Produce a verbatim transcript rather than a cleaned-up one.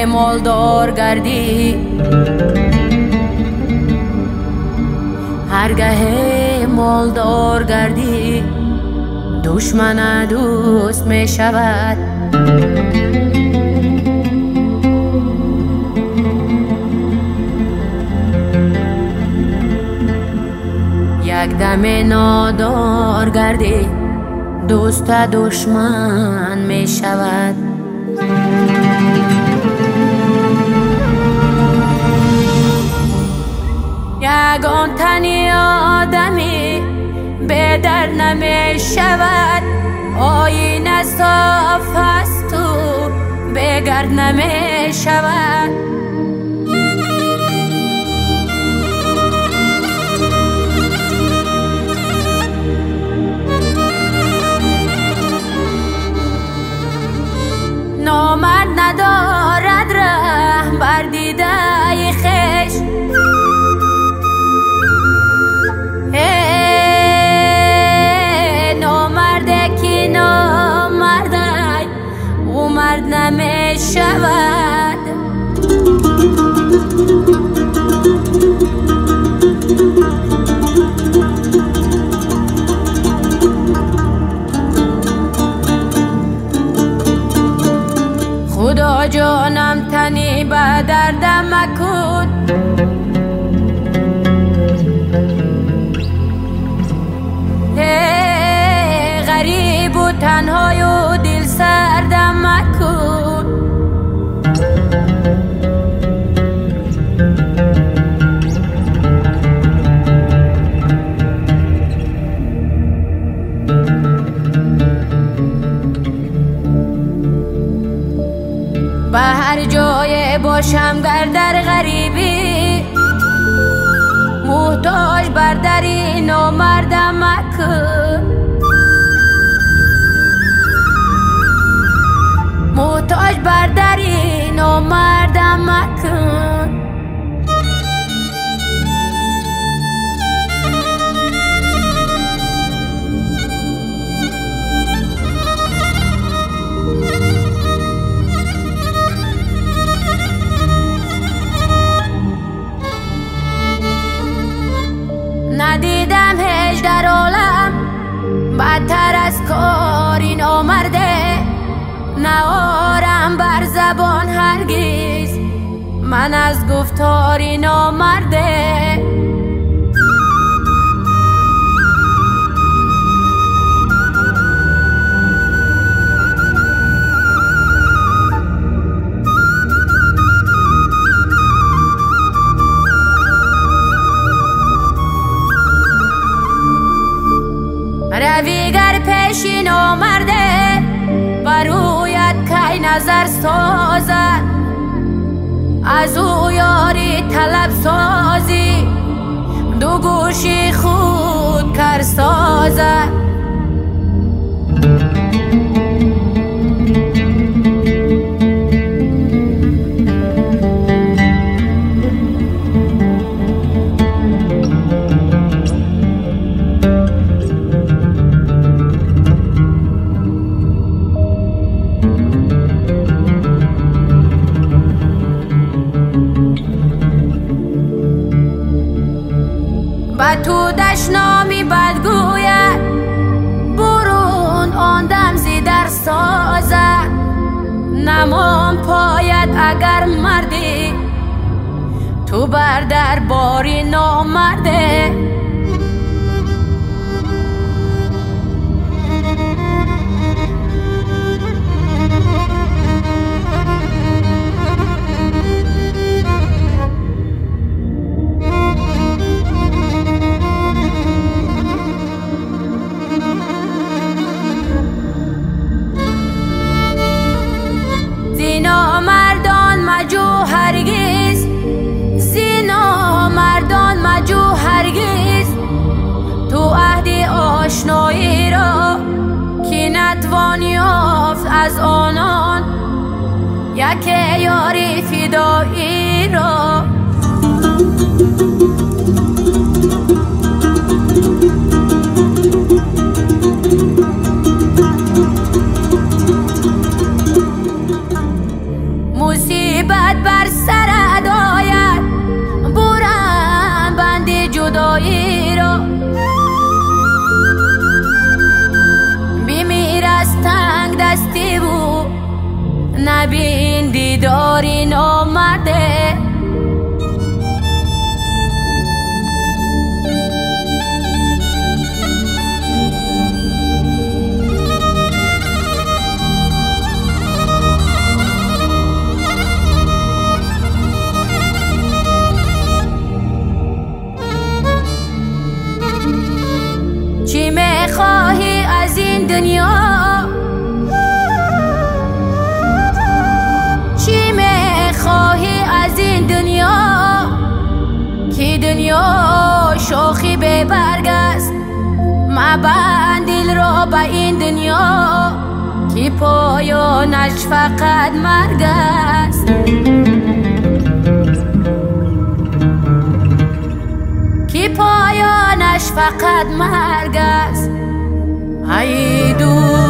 مالدار گردی، هرگاه مالدار گردی دشمن دوست می شود. یک دم نادار گردی دوست دشمن می شود. یگان تنی آدمی به در نمی شود، آینه صاف است و به گرد نمی شود. نامرد ندارد رحم بر دیده خویش، نامرد کی نامرد او مرد نمی شود. خدا جانم تنی به دردم مکن، غریب و تنهای و دل سردم مکن. به هر جای باشم گر در غریبی، محتاج بر دری نامردم مکن. محتاج بر دری نامردم مکن. ندیدم هیچ در عالم بدتر از کاری نامرده، نآرم بر زبان هرگز من از گفتاری نامرده. روی گر پیشی نامرده برویت کی نظر سازد، از او یاری طلب سازی دو گوشی خود کر سازد. و تو دشنامی بدگوید برون آن دم زی در سازد. نمان پاید اگر مردی تو بر در باری نامرده. مردان مجو هرگز، زینا مردان مجو هرگز، تو عهد آشنایی را کی نتوان یافت از آنان، یک یاری فدایی را. مصیبت نبین دیداری نامرده. چی میخواهی از این دنیا؟ چی میخواهی از این دنیا؟ کی دنیا شوخی به برگ است، مبند دل را به این دنیا، کی پایانش فقط مرگ است. کی پایانش فقط مرگ است. ای دو